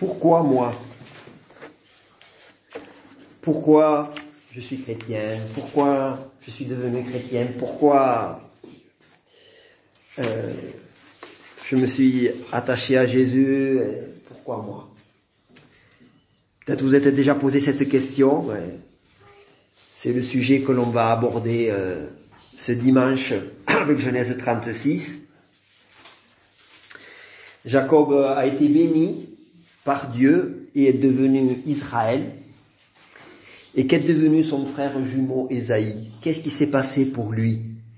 Pourquoi moi? Pourquoi je suis chrétien? Pourquoi je suis devenu chrétien? Pourquoi je me suis attaché à Jésus? Pourquoi moi? Peut-être vous êtes déjà posé cette question. C'est le sujet que l'on va aborder ce dimanche avec Genèse 36. Jacob a été béni par Dieu et est devenu Israël. Et qu'est devenu son frère jumeau Ésaïe? Qu'est-ce qui s'est passé pour lui?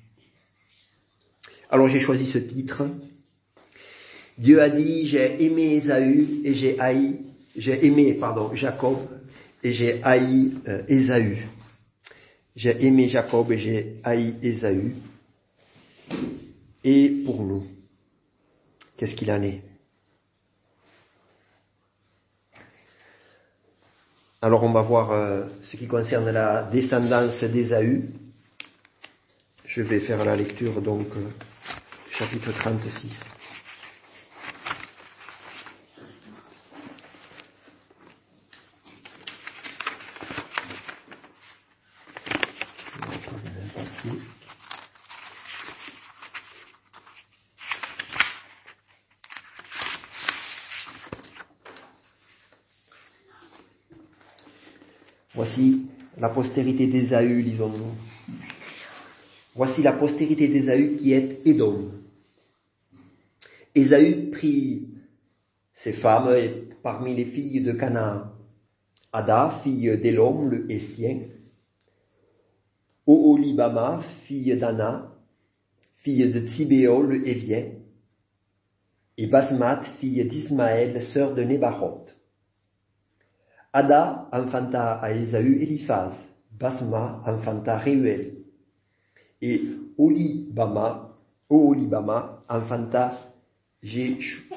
Alors j'ai choisi ce titre. Dieu a dit, j'ai aimé Ésaü et j'ai aimé Jacob et j'ai haï Ésaü. J'ai aimé Jacob et j'ai haï Ésaü. Et pour nous, qu'est-ce qu'il en est? Alors on va voir ce qui concerne la descendance d'Ésaü. Je vais faire la lecture donc chapitre 36. Voici la postérité d'Ésaü, lisons-nous. Voici la postérité d'Ésaü qui est Édom. Ésaü prit ses femmes parmi les filles de Canaan. Ada, fille d'Élom, le Hétien. Oholibama, fille d'Anna, fille de Tsibéo, le Hévien. Et Basmat, fille d'Ismaël, sœur de Nébaroth. Ada enfanta à Ésaü Éliphaz, Basma enfanta Réuel, et Oholibama enfanta Jéhush,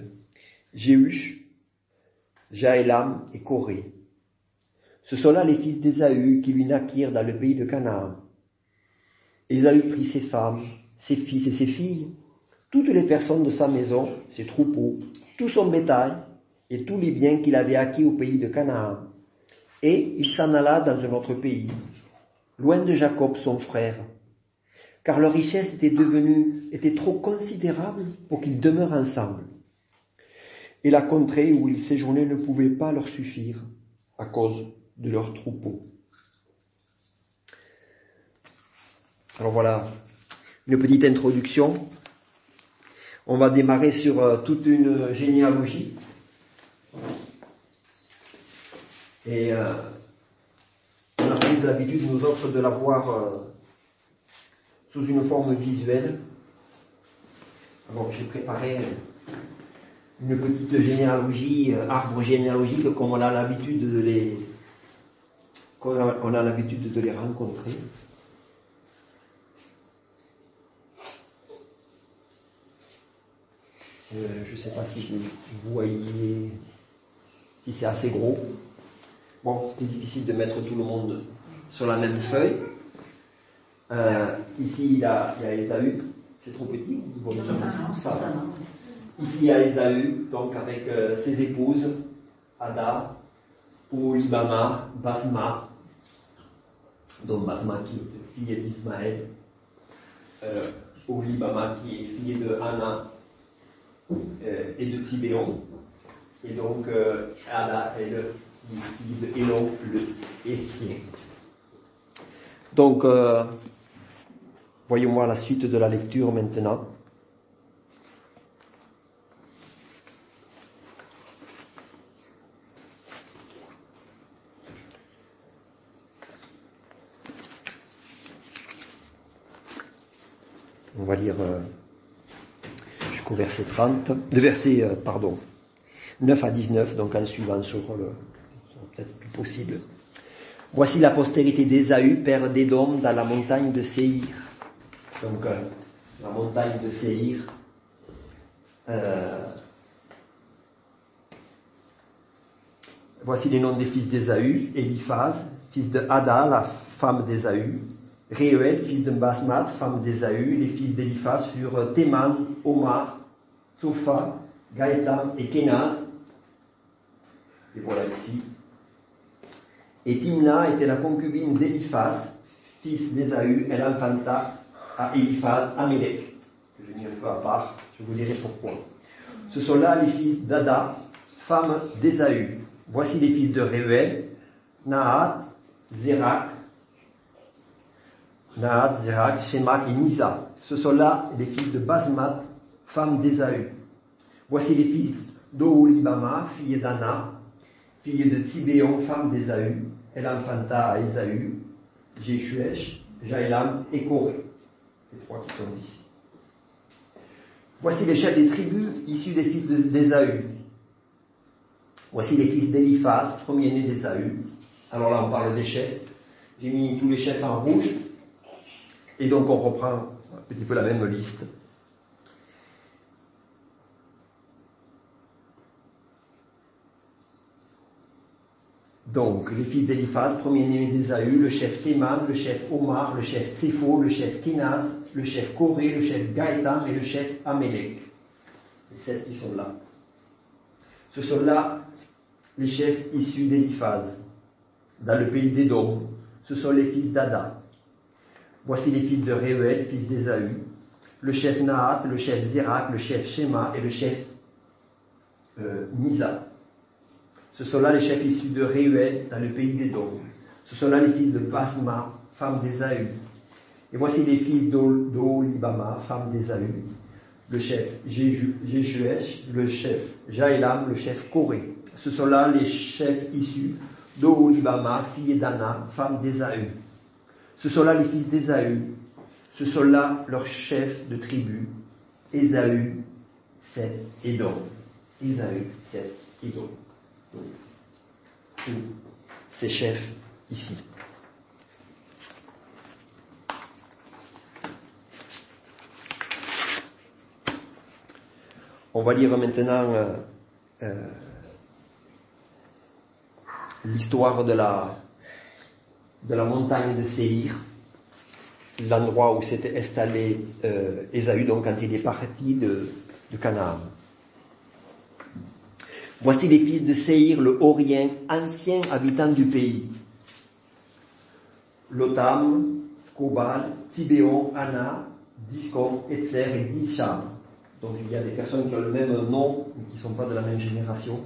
Jaélam et Coré. Ce sont là les fils d'Ésaü qui lui naquirent dans le pays de Canaan. Ésaü prit ses femmes, ses fils et ses filles, toutes les personnes de sa maison, ses troupeaux, tout son bétail, et tous les biens qu'il avait acquis au pays de Canaan. Et il s'en alla dans un autre pays, loin de Jacob son frère, car leur richesse était trop considérable pour qu'ils demeurent ensemble. Et la contrée où ils séjournaient ne pouvait pas leur suffire à cause de leurs troupeaux. Alors voilà, une petite introduction. On va démarrer sur toute une généalogie. Et on a pris l'habitude, nous autres, de la voir sous une forme visuelle. Alors j'ai préparé une petite généalogie, arbre généalogique, comme on a l'habitude de les rencontrer. Je ne sais pas si vous voyez, si c'est assez gros. Bon, c'était difficile de mettre tout le monde sur la même feuille. Ici, il y a Ésaü. C'est trop petit, vous voyez ça. Ici, il y a Ésaü, donc avec ses épouses, Ada, Oholibama, Basma, donc Basma qui est fille d'Ismaël, Oholibama qui est fille de Anna et de Tsibéon, et donc Ada est fille de Élon, le Hétien. Donc, voyons voir la suite de la lecture maintenant. On va lire jusqu'au verset 30, de verset 9 à 19, donc en suivant sur le... C'est peut-être plus possible. Voici la postérité d'Ésaü, père d'Édom, dans la montagne de Séhir. Donc, la montagne de Séhir. Voici les noms des fils d'Ésaü: Éliphaz, fils de Ada, la femme d'Ésaü; Réuel, fils de Basmat, femme d'Ésaü. Les fils d'Éliphaz furent Théman, Omar, Topha, Gaëtam et Kénaz. Et voilà ici. Et Timna était la concubine d'Éliphaz, fils d'Ésaü. Elle enfanta à Éliphaz Amélec, que j'ai mis un peu à part, je vous dirai pourquoi. Ce sont là les fils d'Ada, femme d'Ésaü. Voici les fils de Réuel, Nahat, Zérak, Shema et Misa. Ce sont là les fils de Basmat, femme d'Ésaü. Voici les fils d'Oholibama, fille d'Anna, fille de Tsibéon, femme d'Ésaü. Elle enfanta à Ésaü, Jéchuèche, Jaélam et Coré. Les trois qui sont ici. Voici les chefs des tribus issus des fils d'Ésaü. Voici les fils d'Éliphaz, premier-né d'Ésaü. Alors là, on parle des chefs. J'ai mis tous les chefs en rouge. Et donc, on reprend un petit peu la même liste. Donc, les fils d'Éliphaz, premier-né d'Ésaü, le chef Théman, le chef Omar, le chef Tsépho, le chef Kinaz, le chef Coré, le chef Gaëtam et le chef Amélec. Les 7 qui sont là. Ce sont là les chefs issus d'Éliphaz, dans le pays d'Édom. Ce sont les fils d'Ada. Voici les fils de Réuel, fils d'Ésaü, le chef Nahat, le chef Zérak, le chef Shema et le chef Misa. Ce sont là les chefs issus de Réuel, dans le pays d'Édom. Ce sont là les fils de Basma, femme d'Ésaü. Et voici les fils d'Oholibama, femme d'Ésaü, le chef Jéchuèche, le chef Jaélam, le chef Coré. Ce sont là les chefs issus d'Oholibama, fille d'Anna, femme d'Ésaü. Ce sont là les fils d'Ésaü. Ce sont là leurs chefs de tribu, Ésaü, Seth, Édom. Ésaü, Seth, Édom. Tous ces chefs ici. On va lire maintenant l'histoire de la montagne de Séhir, l'endroit où s'était installé Ésaü, donc quand il est parti de Canaan. Voici les fils de Séhir, le Horien, ancien habitant du pays. Lotam, Skobal, Tsibéon, Anna, Discon, Etzer et Disham. Donc il y a des personnes qui ont le même nom, mais qui ne sont pas de la même génération.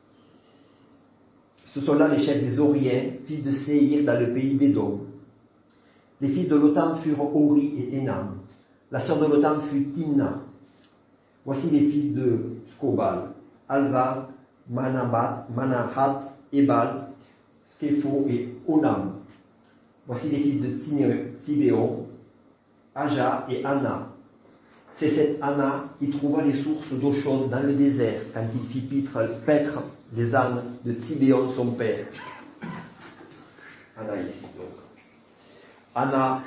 Ce sont là les chefs des Horiens, fils de Séhir, dans le pays d'Édom. Les fils de Lotam furent Hori et Enam. La sœur de Lotam fut Timna. Voici les fils de Skobal, Alva, Manahat, Ebal, Sképho et Onam. Voici les fils de Tsibéon, Aja et Anna. C'est cette Anna qui trouva les sources d'eau chaude dans le désert quand il fit paître les ânes de Tsibéon son père. Anna ici donc. Anna.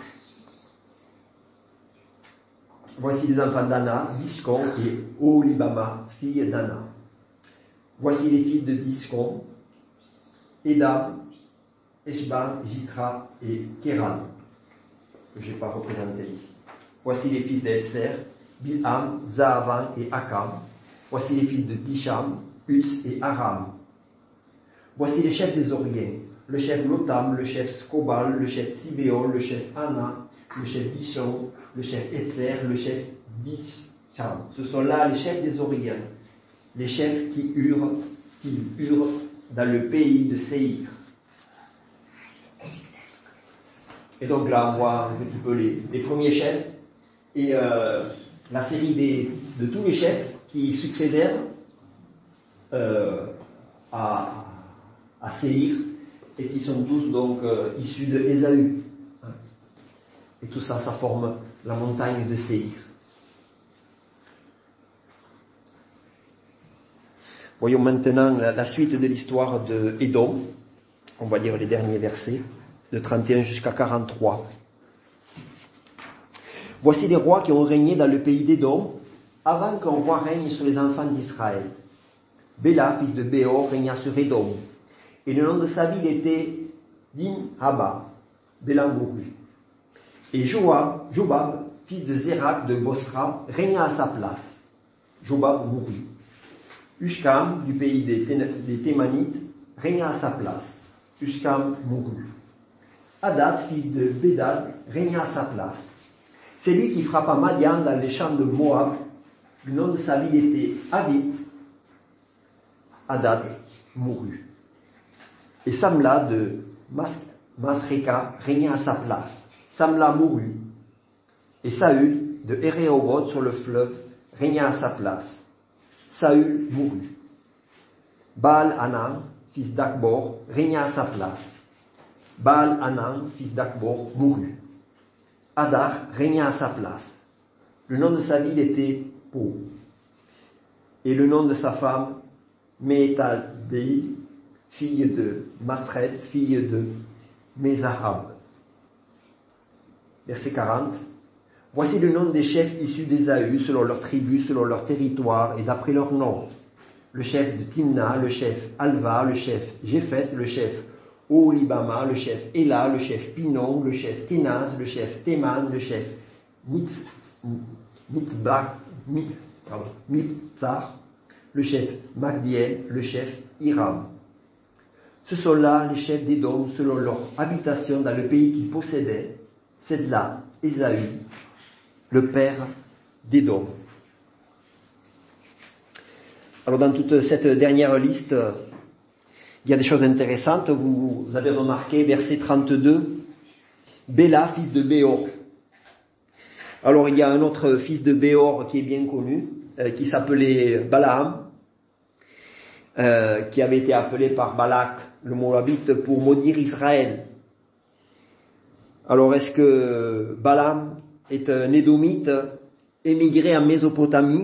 Voici les enfants d'Anna, Discon et Oholibama, fille d'Anna. Voici les fils de Discon, Edam, Eshban, Jitra et Kéran, que je n'ai pas représenté ici. Voici les fils d'Etzer, Bilham, Zahavan et Akam. Voici les fils de Disham, Utz et Aram. Voici les chefs des Horiens, le chef Lotam, le chef Skobal, le chef Tsibéon, le chef Anna, le chef Dishon, le chef Etzer, le chef Disham. Ce sont là les chefs des Horiens, les chefs qui eurent dans le pays de Séhir. Et donc là, on voit un petit peu les premiers chefs et la série de tous les chefs qui succédèrent à Séhir et qui sont tous donc issus de Ésaü. Et tout ça, ça forme la montagne de Séhir. Voyons maintenant la suite de l'histoire de Édom. On va lire les derniers versets, de 31 jusqu'à 43. Voici les rois qui ont régné dans le pays d'Édom, avant qu'un roi règne sur les enfants d'Israël. Béla, fils de Béor, régna sur Édom. Et le nom de sa ville était Din-Haba. Béla mourut. Et Jobab, fils de Zérak de Bosra, régna à sa place. Jobab mourut. Ushkam, du pays des Thémanites, régna à sa place, Uskam mourut. Hadad, fils de Bédad, régna à sa place. C'est lui qui frappa Madian dans les champs de Moab. Le nom de sa ville était Avit. Hadad mourut. Et Samla de Masreka régna à sa place. Samla mourut. Et Saül de Héréoboth sur le fleuve régna à sa place. Saül mourut. Baal-Hanan, fils d'Akbor, régna à sa place. Baal-Hanan, fils d'Akbor, mourut. Hadar régna à sa place. Le nom de sa ville était Po. Et le nom de sa femme, Métal-Béi, fille de Matred, fille de Mézahab. Verset 40. Voici le nom des chefs issus d'Ésaü, selon leur tribu, selon leur territoire et d'après leur nom. Le chef de Timna, le chef Alva, le chef Jéphet, le chef Oholibama, le chef Éla, le chef Pinon, le chef Kénaz, le chef Théman, le chef Mitzar, le chef Magdiel, le chef Hiram. Ce sont là les chefs d'Édom selon leur habitation dans le pays qu'ils possédaient. C'est là Ésaü, le père d'Édom. Alors dans toute cette dernière liste, il y a des choses intéressantes. Vous avez remarqué, verset 32, Béla, fils de Béor. Alors il y a un autre fils de Béor qui est bien connu, qui s'appelait Balaam, qui avait été appelé par Balak, le Moabite, pour maudire Israël. Alors est-ce que Balaam est un Édomite émigré en Mésopotamie?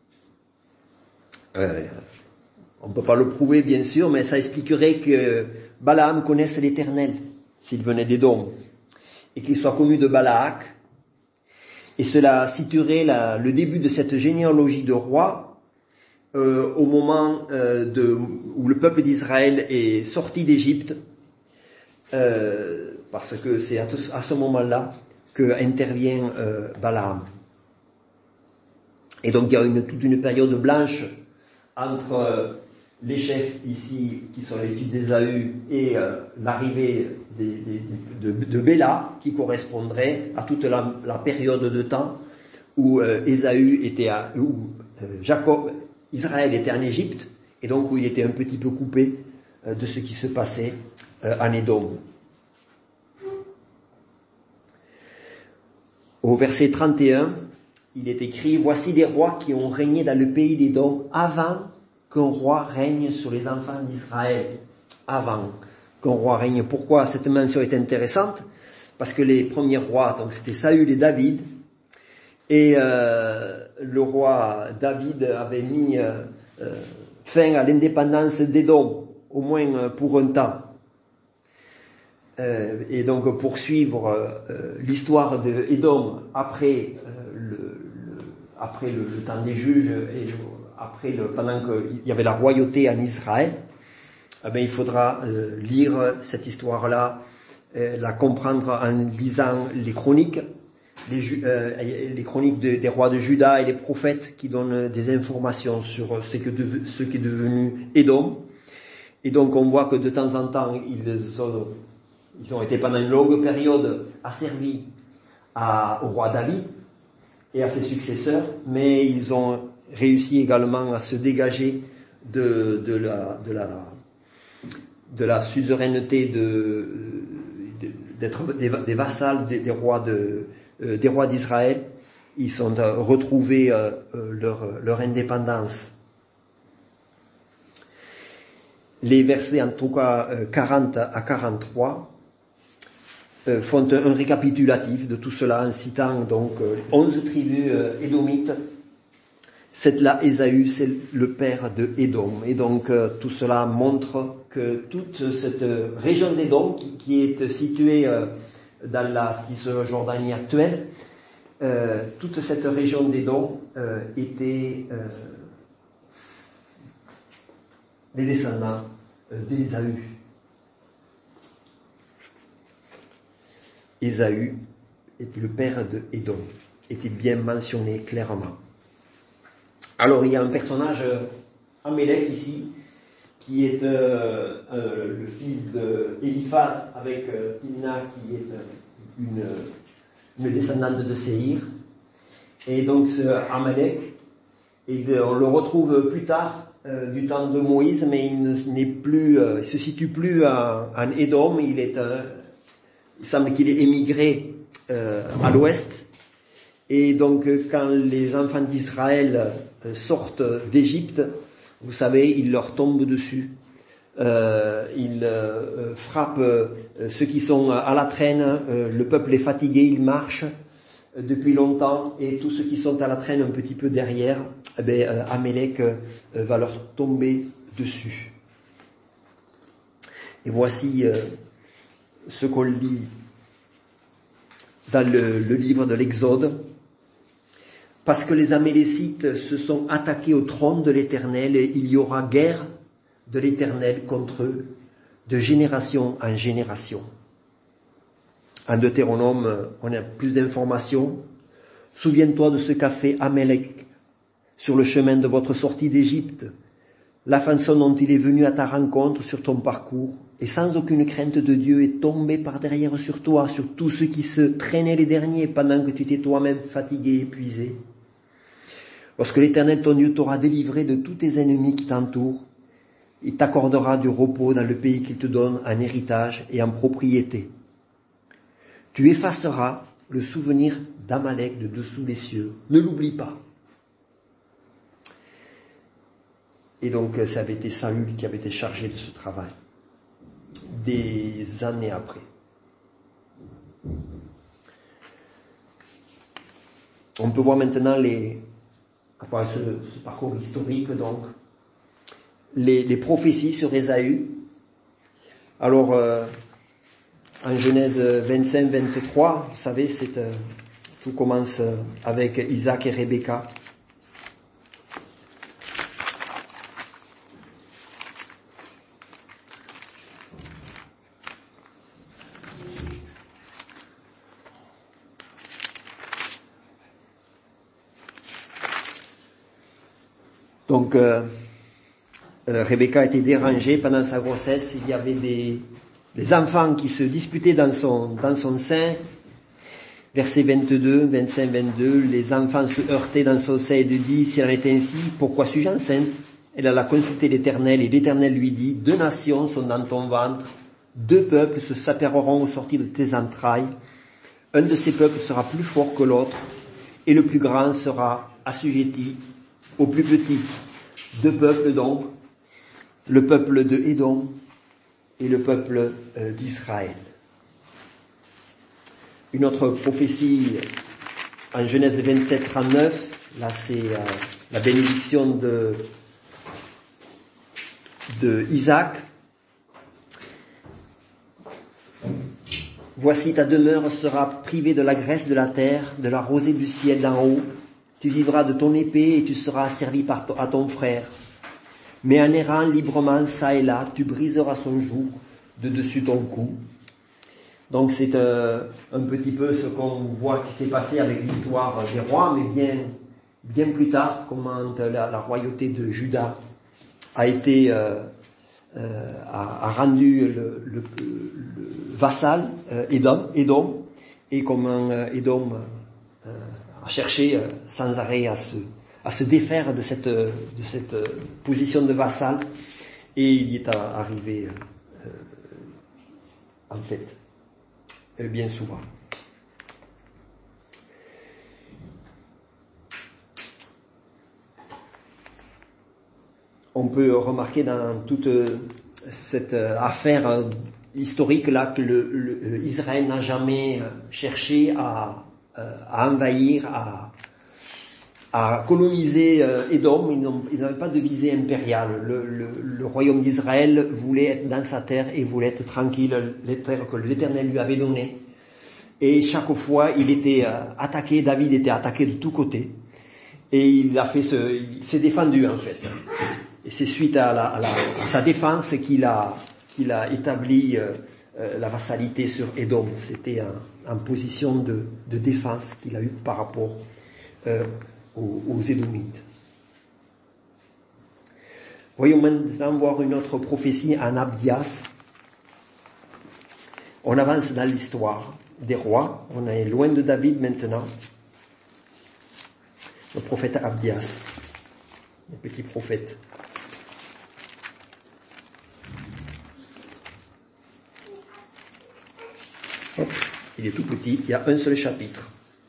On ne peut pas le prouver bien sûr, mais ça expliquerait que Balaam connaisse l'Éternel, s'il venait d'Édom, et qu'il soit connu de Balak. Et cela situerait le début de cette généalogie de rois au moment où le peuple d'Israël est sorti d'Égypte, parce que c'est à ce moment-là que intervient Balaam. Et donc il y a toute une période blanche entre les chefs ici, qui sont les fils d'Ésaü, et l'arrivée de Béla, qui correspondrait à toute la période de temps où Israël était en Égypte, et donc où il était un petit peu coupé de ce qui se passait en Édom. Au verset 31, il est écrit « Voici des rois qui ont régné dans le pays d'Édom avant qu'un roi règne sur les enfants d'Israël. » Avant qu'un roi règne. Pourquoi cette mention est intéressante? Parce que les premiers rois, donc c'était Saül et David, et le roi David avait mis fin à l'indépendance d'Édom, au moins pour un temps. Et donc poursuivre l'histoire de Édom après le temps des juges et pendant qu'il y avait la royauté en Israël, il faudra lire cette histoire-là, la comprendre en lisant les chroniques, les chroniques des rois de Juda et les prophètes qui donnent des informations sur ce qui est devenu Édom. Et donc on voit que de temps en temps ils ont été pendant une longue période asservis au roi David et à ses successeurs, mais ils ont réussi également à se dégager de la suzeraineté d'être des vassals des rois d'Israël. Ils sont retrouvés leur indépendance. Les versets en tout cas 40 à 43 font un récapitulatif de tout cela en citant donc 11 tribus édomites. C'est là Ésaü, c'est le père de Édom. Et donc tout cela montre que toute cette région d'Édom qui est située dans la Cisjordanie actuelle, toute cette région d'Édom était les descendants d'Ésaü. Ésaü est le père de Édom, était bien mentionné clairement. Alors il y a un personnage, Amélec ici, qui est le fils d'Éliphaz avec Timna, qui est une descendante de Séhir. Et donc ce Amalek, on le retrouve plus tard du temps de Moïse, mais il se situe plus en Édom. Il semble qu'il ait émigré à l'ouest. Et donc quand les enfants d'Israël sortent d'Égypte, vous savez, il leur tombe dessus. Il frappe ceux qui sont à la traîne. Le peuple est fatigué, il marche depuis longtemps, et tous ceux qui sont à la traîne un petit peu derrière, Amalek va leur tomber dessus. Et voici ce qu'on lit dans le livre de l'Exode. Parce que les Amalécites se sont attaqués au trône de l'Éternel, et il y aura guerre de l'Éternel contre eux, de génération en génération. En Deutéronome, on a plus d'informations. Souviens-toi de ce qu'a fait Amalek sur le chemin de votre sortie d'Égypte, la façon dont il est venu à ta rencontre sur ton parcours, et sans aucune crainte de Dieu est tombé par derrière sur toi, sur tous ceux qui se traînaient les derniers, pendant que tu étais toi-même fatigué et épuisé. Lorsque l'Éternel ton Dieu t'aura délivré de tous tes ennemis qui t'entourent, il t'accordera du repos dans le pays qu'il te donne en héritage et en propriété. Tu effaceras le souvenir d'Amalek de dessous les cieux. Ne l'oublie pas. Et donc, ça avait été Saül qui avait été chargé de ce travail. Des années après. On peut voir maintenant après ce parcours historique, donc, les prophéties sur Ésaü. Alors, en Genèse 25-23, vous savez, tout commence avec Isaac et Rebecca. Donc, Rebecca a été dérangée pendant sa grossesse. Il y avait des enfants qui se disputaient dans son sein. Versets 22, 25, 22, les enfants se heurtaient dans son sein et lui dit, si elle était ainsi, pourquoi suis-je enceinte? Elle alla consulter l'Éternel et l'Éternel lui dit, 2 nations sont dans ton ventre, 2 peuples se sépareront au sortir de tes entrailles. Un de ces peuples sera plus fort que l'autre et le plus grand sera assujetti au plus petit. 2 peuples donc, le peuple de Édom et le peuple d'Israël. Une autre prophétie en Genèse 27, 39, là c'est la bénédiction de Isaac. Voici ta demeure sera privée de la graisse de la terre, de la rosée du ciel d'en haut. Tu vivras de ton épée et tu seras asservi à ton frère. Mais en errant librement ça et là, tu briseras son joug de dessus ton cou. Donc c'est un petit peu ce qu'on voit qui s'est passé avec l'histoire des rois, mais bien plus tard, comment la royauté de Juda a été a rendu le vassal Édom, et comment Édom a cherché sans arrêt à se défaire de cette position de vassal, et il y est arrivé en fait bien souvent. On peut remarquer dans toute cette affaire historique là que Israël n'a jamais cherché à envahir, à coloniser Édom. Ils n'avaient pas de visée impériale. Le royaume d'Israël voulait être dans sa terre et voulait être tranquille, les terres que l'Éternel lui avait données. Et chaque fois, il était attaqué, David était attaqué de tous côtés. Et il s'est défendu en fait. Et c'est suite à sa défense qu'il a établi la vassalité sur Édom. C'était en position de défense qu'il a eu par rapport aux Édomites. Voyons maintenant voir une autre prophétie en Abdias. On avance dans l'histoire des rois. On est loin de David maintenant. Le prophète Abdias, le petit prophète. Hop, il est tout petit, il y a un seul chapitre.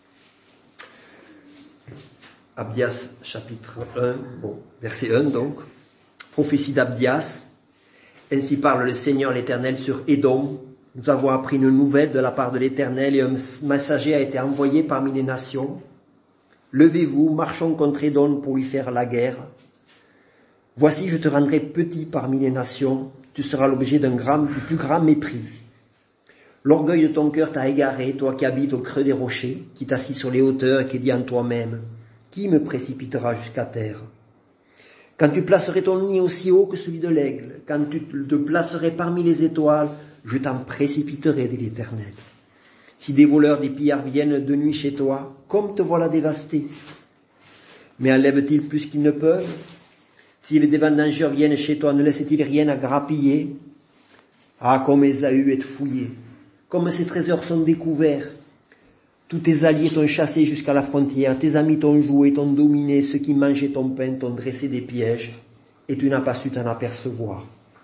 Abdias, chapitre 1, verset 1 donc. Prophétie d'Abdias. Ainsi parle le Seigneur l'Éternel sur Édom. Nous avons appris une nouvelle de la part de l'Éternel et un messager a été envoyé parmi les nations. Levez-vous, marchons contre Édom pour lui faire la guerre. Voici, je te rendrai petit parmi les nations. Tu seras l'objet du plus grand mépris. L'orgueil de ton cœur t'a égaré, toi qui habites au creux des rochers, qui t'assis sur les hauteurs et qui dis en toi-même, qui me précipitera jusqu'à terre? Quand tu placerais ton nid aussi haut que celui de l'aigle, quand tu te placerais parmi les étoiles, je t'en précipiterai, dit l'Éternel. Si des voleurs, des pillards viennent de nuit chez toi, comme te voilà dévasté. Mais enlèvent-ils plus qu'ils ne peuvent? Si les vendangeurs viennent chez toi, ne laissent-ils rien à grappiller? Ah, comme Ésaü est fouillé, comme ses trésors sont découverts. Tous tes alliés t'ont chassé jusqu'à la frontière, tes amis t'ont joué, t'ont dominé, ceux qui mangeaient ton pain t'ont dressé des pièges, et tu n'as pas su t'en apercevoir.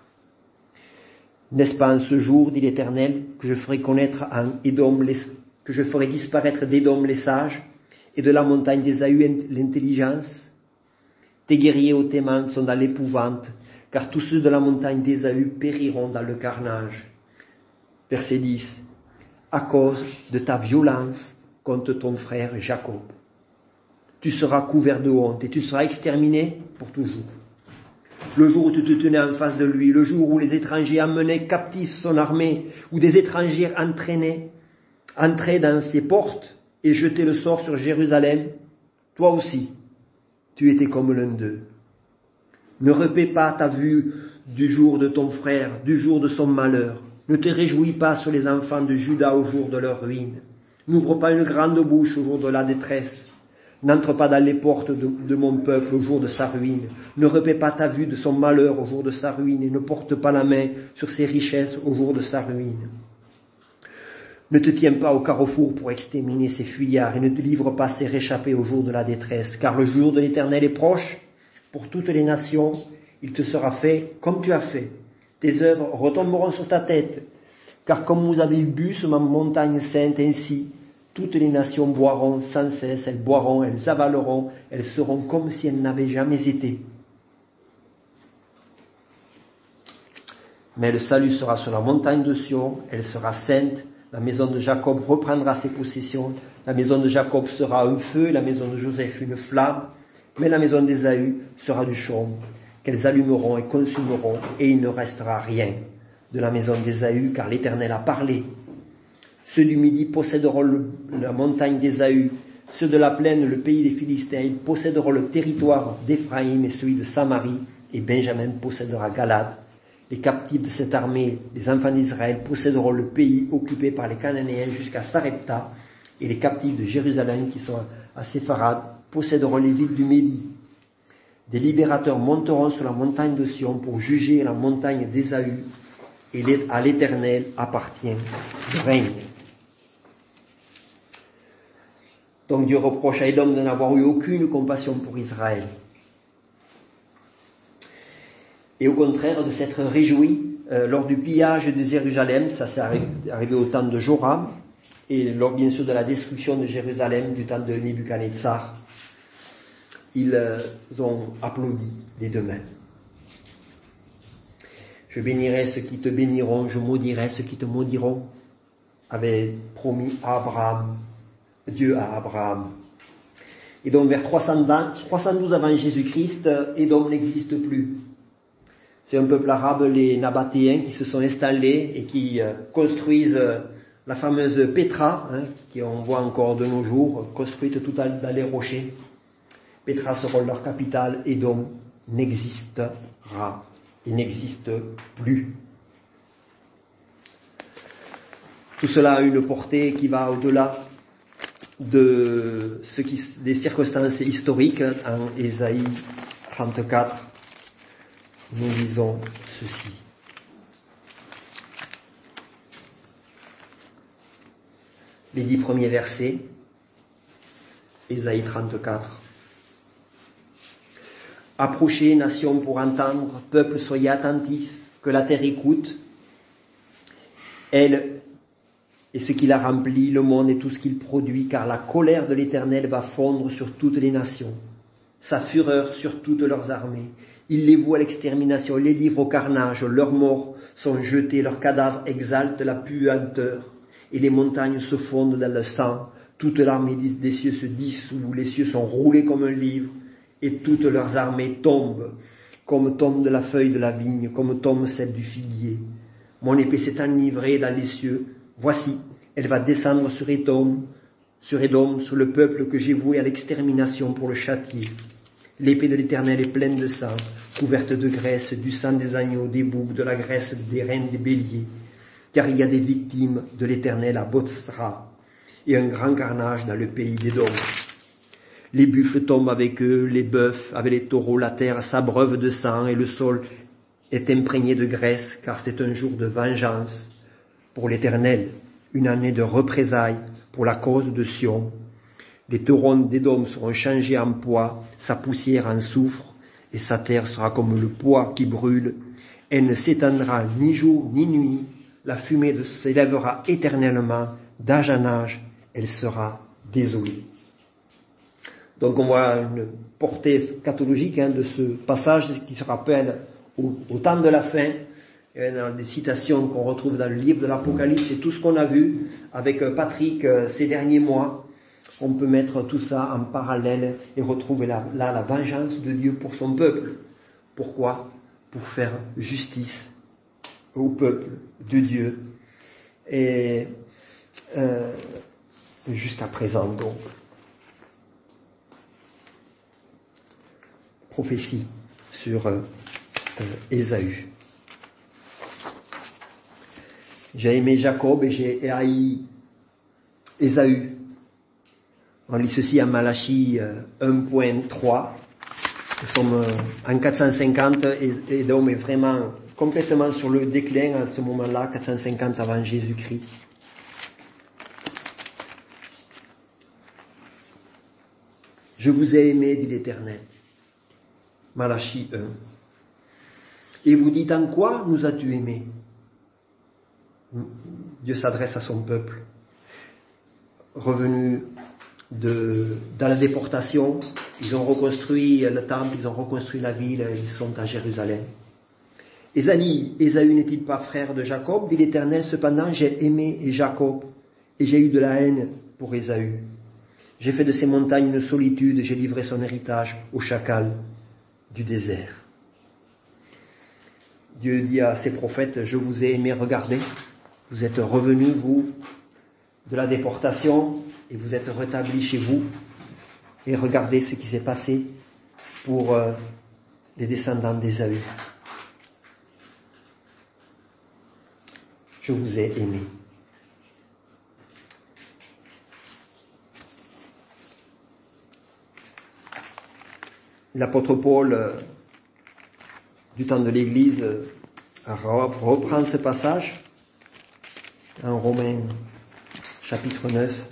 N'est-ce pas en ce jour, dit l'Éternel, que je ferai connaître en Édom que je ferai disparaître d'Édom les sages, et de la montagne d'Ésaü l'intelligence? Tes guerriers au Théman sont dans l'épouvante, car tous ceux de la montagne d'Ésaü périront dans le carnage. Verset 10. À cause de ta violence contre ton frère Jacob. Tu seras couvert de honte et tu seras exterminé pour toujours. Le jour où tu te tenais en face de lui, le jour où les étrangers amenaient captif son armée, où des étrangers entraient dans ses portes et jetaient le sort sur Jérusalem, toi aussi, tu étais comme l'un d'eux. Ne repaie pas ta vue du jour de ton frère, du jour de son malheur. Ne te réjouis pas sur les enfants de Juda au jour de leur ruine. N'ouvre pas une grande bouche au jour de la détresse. N'entre pas dans les portes de mon peuple au jour de sa ruine. Ne repaie pas ta vue de son malheur au jour de sa ruine et ne porte pas la main sur ses richesses au jour de sa ruine. Ne te tiens pas au carrefour pour exterminer ses fuyards et ne te livre pas ses réchappés au jour de la détresse, car le jour de l'Éternel est proche pour toutes les nations. Il te sera fait comme tu as fait. Tes œuvres retomberont sur ta tête, car comme vous avez bu sur ma montagne sainte, ainsi, toutes les nations boiront sans cesse, elles boiront, elles avaleront, elles seront comme si elles n'avaient jamais été. Mais le salut sera sur la montagne de Sion, elle sera sainte, la maison de Jacob reprendra ses possessions, la maison de Jacob sera un feu, la maison de Joseph une flamme, mais la maison d'Ésaü sera du chaume, qu'elles allumeront et consumeront, et il ne restera rien de la maison d'Ésaü, car l'Éternel a parlé. Ceux du Midi posséderont la montagne d'Ésaü, ceux de la plaine, le pays des Philistins, ils posséderont le territoire d'Éphraïm et celui de Samarie, et Benjamin possédera Galad. Les captifs de cette armée, les enfants d'Israël, posséderont le pays occupé par les Cananéens jusqu'à Sarepta, et les captifs de Jérusalem qui sont à Sépharad posséderont les villes du Midi. Des libérateurs monteront sur la montagne de Sion pour juger la montagne d'Ésaü, et à l'Éternel appartient le règne. Donc Dieu reproche à Édom de n'avoir eu aucune compassion pour Israël. Et au contraire de s'être réjoui lors du pillage de Jérusalem, ça s'est arrivé au temps de Joram, et lors bien sûr de la destruction de Jérusalem du temps de Nebuchadnezzar, ils ont applaudi des deux mains. Je bénirai ceux qui te béniront, je maudirai ceux qui te maudiront, avait promis à Abraham, Dieu à Abraham. Et donc vers 312 avant Jésus-Christ, Édom n'existe plus. C'est un peuple arabe, les Nabatéens, qui se sont installés et qui construisent la fameuse Pétra, qu'on voit encore de nos jours, construite tout dans les rochers. Pétra sera leur capitale, Édom n'existera et n'existe plus. Tout cela a une portée qui va au-delà de des circonstances historiques en Ésaïe 34. nous lisons ceci. Les 10 premiers versets, Ésaïe 34. Approchez, nations, pour entendre, peuple, soyez attentifs, que la terre écoute. Elle et ce qu'il a rempli, le monde et tout ce qu'il produit, car la colère de l'Éternel va fondre sur toutes les nations, sa fureur sur toutes leurs armées. Il les voue à l'extermination, les livre au carnage, leurs morts sont jetés, leurs cadavres exaltent la puanteur, et les montagnes se fondent dans le sang, toute l'armée des cieux se dissout, les cieux sont roulés comme un livre, et toutes leurs armées tombent, comme tombe de la feuille de la vigne, comme tombe celle du figuier. Mon épée s'est enivrée dans les cieux, voici, elle va descendre sur Édom, sur le peuple que j'ai voué à l'extermination pour le châtier. L'épée de l'Éternel est pleine de sang, couverte de graisse, du sang des agneaux, des boucs, de la graisse des reines, des béliers. Car il y a des victimes de l'Éternel à Botsra, et un grand carnage dans le pays d'Édom. Les buffles tombent avec eux, les bœufs avec les taureaux, la terre s'abreuve de sang, et le sol est imprégné de graisse, car c'est un jour de vengeance pour l'Éternel, une année de représailles pour la cause de Sion. Les taureaux d'Édom seront changés en poids, sa poussière en soufre, et sa terre sera comme le poids qui brûle. Elle ne s'éteindra ni jour ni nuit, la fumée s'élèvera éternellement, d'âge en âge, elle sera désolée. Donc on voit une portée scatologique de ce passage qui se rappelle au temps de la fin, dans des citations qu'on retrouve dans le livre de l'Apocalypse, et tout ce qu'on a vu avec Patrick ces derniers mois. On peut mettre tout ça en parallèle et retrouver là la vengeance de Dieu pour son peuple. Pourquoi ? Pour faire justice au peuple de Dieu. Et jusqu'à présent donc. Prophétie sur Ésaü. J'ai aimé Jacob et j'ai haï Ésaü. On lit ceci à Malachie 1.3. Nous sommes en 450 et Édom est vraiment complètement sur le déclin à ce moment-là, 450 avant Jésus-Christ. Je vous ai aimé, dit l'Éternel. Malachie 1. Et vous dites, en quoi nous as-tu aimés? Dieu s'adresse à son peuple. Revenu dans la déportation, ils ont reconstruit le temple, ils ont reconstruit la ville, ils sont à Jérusalem. Ésaü n'est-il pas frère de Jacob? Dit l'Éternel, cependant j'ai aimé Jacob, et j'ai eu de la haine pour Ésaü. J'ai fait de ces montagnes une solitude, j'ai livré son héritage au chacal du désert. Dieu dit à ses prophètes, je vous ai aimé, regardez, vous êtes revenus, vous, de la déportation, et vous êtes rétablis chez vous, et regardez ce qui s'est passé pour les descendants d'Ésaü. Je vous ai aimé. L'apôtre Paul, du temps de l'Église, reprend ce passage en Romains chapitre 9.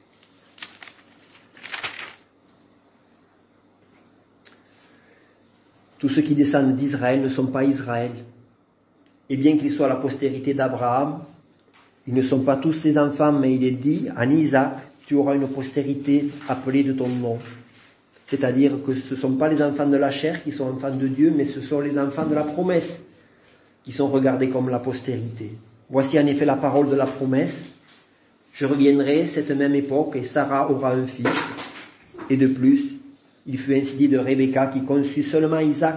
Tous ceux qui descendent d'Israël ne sont pas Israël. Et bien qu'ils soient la postérité d'Abraham, ils ne sont pas tous ses enfants, mais il est dit, en Isaac, tu auras une postérité appelée de ton nom. C'est-à-dire que ce ne sont pas les enfants de la chair qui sont enfants de Dieu, mais ce sont les enfants de la promesse qui sont regardés comme la postérité. Voici en effet la parole de la promesse. Je reviendrai cette même époque et Sarah aura un fils. Et de plus, il fut ainsi dit de Rebecca qui conçut seulement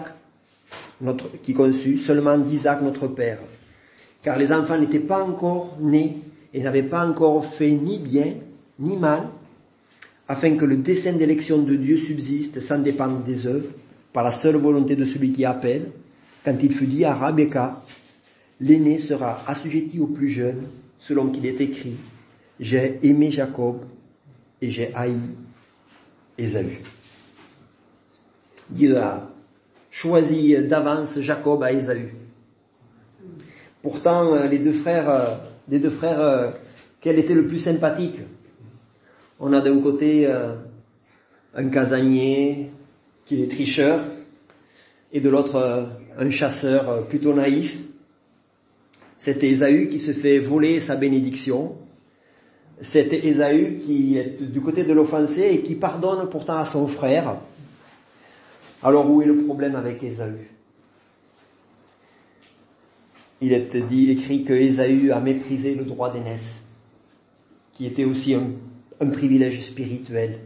d'Isaac notre père. Car les enfants n'étaient pas encore nés et n'avaient pas encore fait ni bien ni mal, afin que le dessein d'élection de Dieu subsiste sans dépendre des œuvres, par la seule volonté de celui qui appelle, quand il fut dit à Rebecca, l'aîné sera assujetti au plus jeune, selon qu'il est écrit, j'ai aimé Jacob et j'ai haï Ésaü. Dieu a choisi d'avance Jacob à Ésaü. Pourtant, les deux frères, quel était le plus sympathique? On a d'un côté un casanier qui est tricheur, et de l'autre un chasseur plutôt naïf. C'est Ésaü qui se fait voler sa bénédiction. C'est Ésaü qui est du côté de l'offensé et qui pardonne pourtant à son frère. Alors où est le problème avec Ésaü? Il est écrit que Ésaü a méprisé le droit d'aînesse, qui était aussi un privilège spirituel.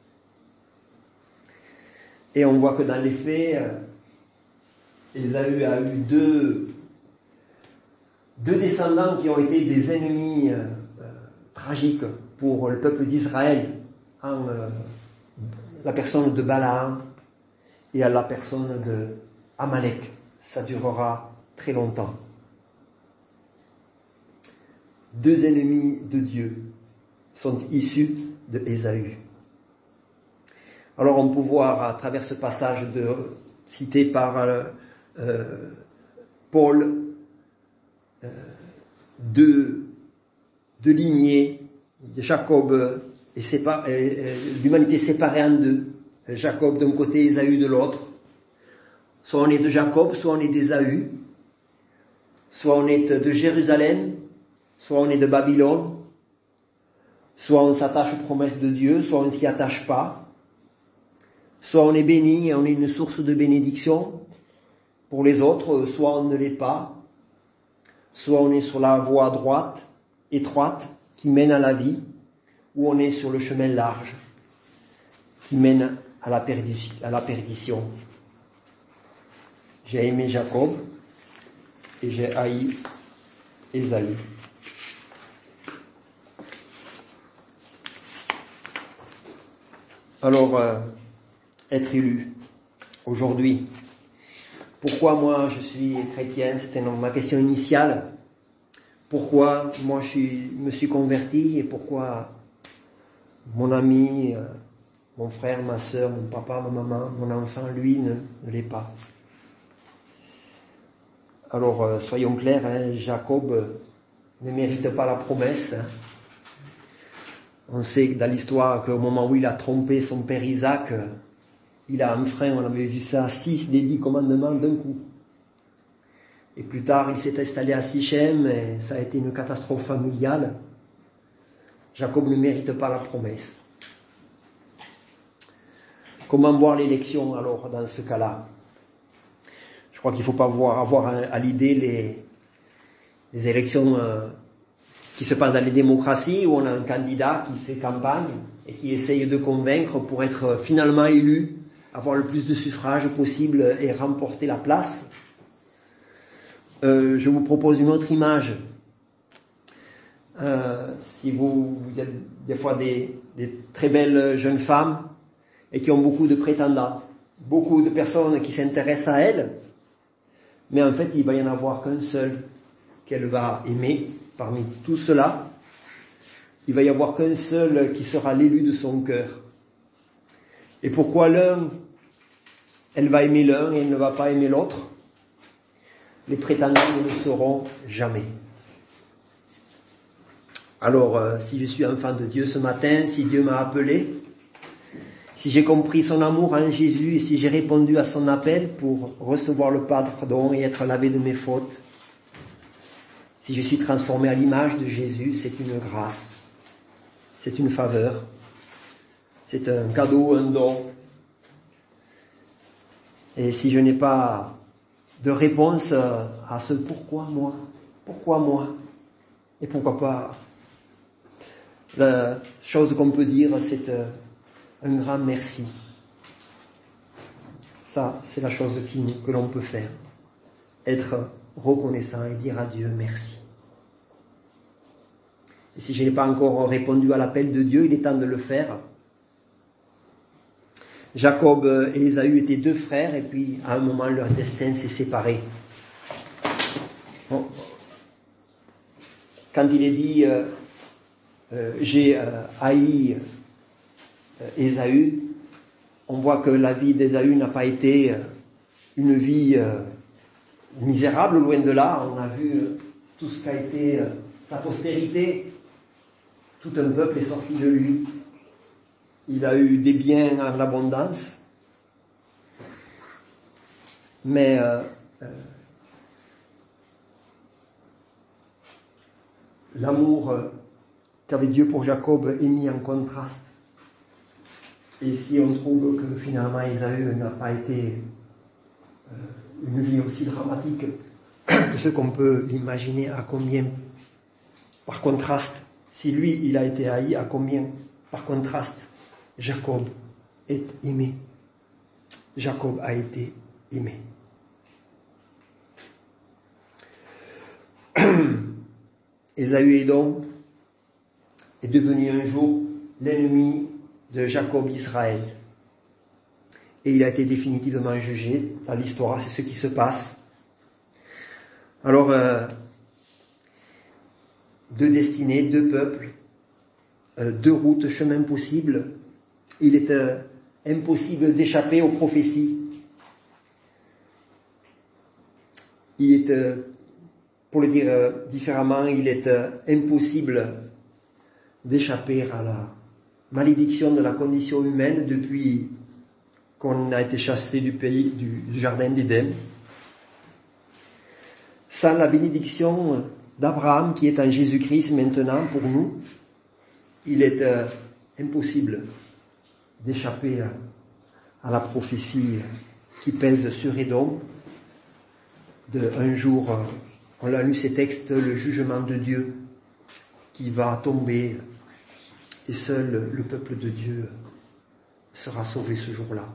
Et on voit que dans les faits, Ésaü a eu deux descendants qui ont été des ennemis tragiques pour le peuple d'Israël, en la personne de Balaam et à la personne de Amalek. Ça durera très longtemps. Deux ennemis de Dieu sont issus de Ésaü. Alors on peut voir à travers ce passage cité par Paul deux lignées de Jacob l'humanité séparée en deux. Jacob d'un côté, Ésaü de l'autre. Soit on est de Jacob, soit on est d'Ésaü. Soit on est de Jérusalem, soit on est de Babylone. Soit on s'attache aux promesses de Dieu, soit on ne s'y attache pas. Soit on est béni et on est une source de bénédiction pour les autres, soit on ne l'est pas. Soit on est sur la voie droite, étroite, qui mène à la vie, ou on est sur le chemin large, qui mène à la perdition. J'ai aimé Jacob et j'ai haï Ésaü. Alors, être élu aujourd'hui. Pourquoi moi je suis chrétien? C'était ma question initiale. Pourquoi moi me suis converti et pourquoi mon ami, mon frère, ma sœur, mon papa, ma maman, mon enfant, lui ne l'est pas. Alors soyons clairs, Jacob ne mérite pas la promesse. On sait dans l'histoire qu'au moment où il a trompé son père Isaac, il a enfreint, on avait vu ça, 6 des 10 commandements d'un coup. Et plus tard, il s'est installé à Sichem et ça a été une catastrophe familiale. Jacob ne mérite pas la promesse. Comment voir l'élection alors dans ce cas-là? Je crois qu'il ne faut pas avoir à l'idée les élections qui se passent dans les démocraties où on a un candidat qui fait campagne et qui essaye de convaincre pour être finalement élu, avoir le plus de suffrages possible et remporter la place. Je vous propose une autre image. Si vous êtes des fois des très belles jeunes femmes et qui ont beaucoup de prétendants, beaucoup de personnes qui s'intéressent à elles, mais en fait il va y en avoir qu'un seul qu'elle va aimer parmi tout cela. Il va y avoir qu'un seul qui sera l'élu de son cœur. Et pourquoi elle va aimer l'un et elle ne va pas aimer l'autre? Les prétendants ne le sauront jamais. Alors, si je suis enfant de Dieu ce matin, si Dieu m'a appelé, si j'ai compris son amour en Jésus et si j'ai répondu à son appel pour recevoir le pardon et être lavé de mes fautes, si je suis transformé à l'image de Jésus, c'est une grâce, c'est une faveur, c'est un cadeau, un don. Et si je n'ai pas de réponse à ce pourquoi moi, et pourquoi pas, la chose qu'on peut dire, c'est un grand merci. Ça, c'est la chose que l'on peut faire. Être reconnaissant et dire à Dieu merci. Et si je n'ai pas encore répondu à l'appel de Dieu, il est temps de le faire. Jacob et Ésaü étaient deux frères et puis à un moment leur destin s'est séparé. Bon. Quand il est dit j'ai haï Ésaü, on voit que la vie d'Ésaü n'a pas été une vie misérable, loin de là. On a vu tout ce qu'a été sa postérité. Tout un peuple est sorti de lui. Il a eu des biens en abondance. Mais l'amour qu'avait Dieu pour Jacob est mis en contraste. Et ici on trouve que finalement Ésaü n'a pas été une vie aussi dramatique que ce qu'on peut l'imaginer, à combien, par contraste, si lui il a été haï, à combien, par contraste, Jacob est aimé. Jacob a été aimé. Ésaü Édom est devenu un jour l'ennemi de Jacob Israël. Et il a été définitivement jugé. Dans l'histoire, c'est ce qui se passe. Alors, deux destinées, deux peuples, deux routes, chemins possibles. Il est impossible d'échapper aux prophéties. Il est, pour le dire différemment, il est impossible d'échapper à la malédiction de la condition humaine depuis qu'on a été chassé du pays, du jardin d'Éden. Sans la bénédiction d'Abraham qui est en Jésus-Christ maintenant pour nous, il est impossible d'échapper à la prophétie qui pèse sur Édom. Un jour, on l'a lu ces textes, le jugement de Dieu qui va tomber et seul le peuple de Dieu sera sauvé ce jour-là.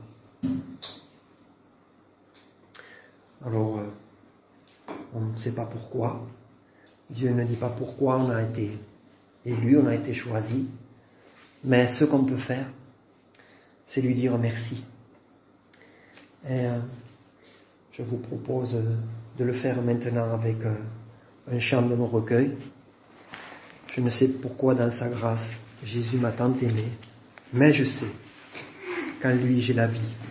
Alors, on ne sait pas pourquoi. Dieu ne dit pas pourquoi on a été élu, on a été choisi. Mais ce qu'on peut faire, c'est lui dire merci. Et je vous propose de le faire maintenant avec un chant de mon recueil. Je ne sais pourquoi dans sa grâce, Jésus m'a tant aimé, mais je sais qu'en lui j'ai la vie.